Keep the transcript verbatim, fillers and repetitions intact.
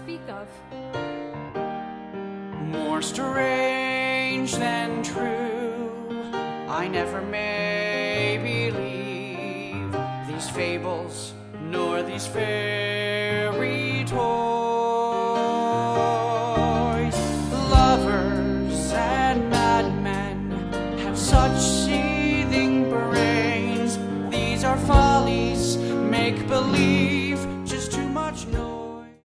speak of. More strange than true, I never may believe these fables nor these fables.